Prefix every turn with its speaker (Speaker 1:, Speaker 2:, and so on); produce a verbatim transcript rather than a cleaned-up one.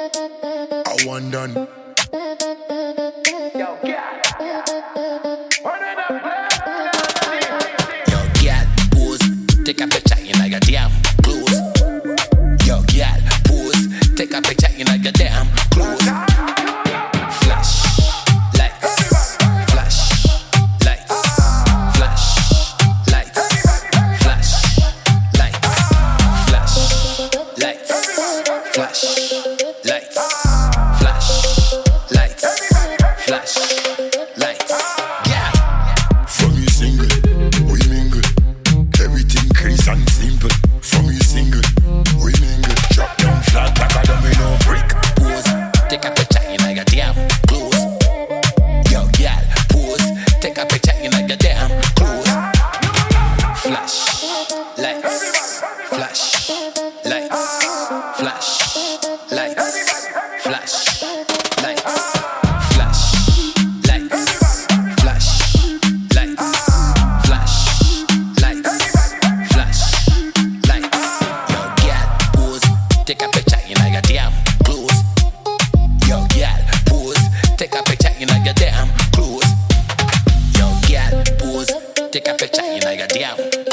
Speaker 1: I want done.
Speaker 2: Yo, girl.
Speaker 3: Yo, girl, pose, take a picture in like a damn clothes. Yo, girl, pose, take a picture in like a damn clothes. Flash, lights, flash, lights, flash, lights, flash, lights, flash, lights, flash, lights, flash, lights, flash, lights. Yeah.
Speaker 1: From you single, we mingle. Everything crisp and simple. From you single, we mingle. Drop down flat like a domino brick.
Speaker 3: Pose, take a picture in like a damn clothes. Yo, girl, pose, take a picture in like a damn clothes. Flash, lights, flash, lights, flash, lights, flash, lights, flash, lights, flash, lights, flash, lights, flash, lights. Yo, girl, pose, take a picture in like a damn clothes. Yo, girl, pose, take a picture in like a damn clothes. Yo, girl, pose, take a picture in like a damn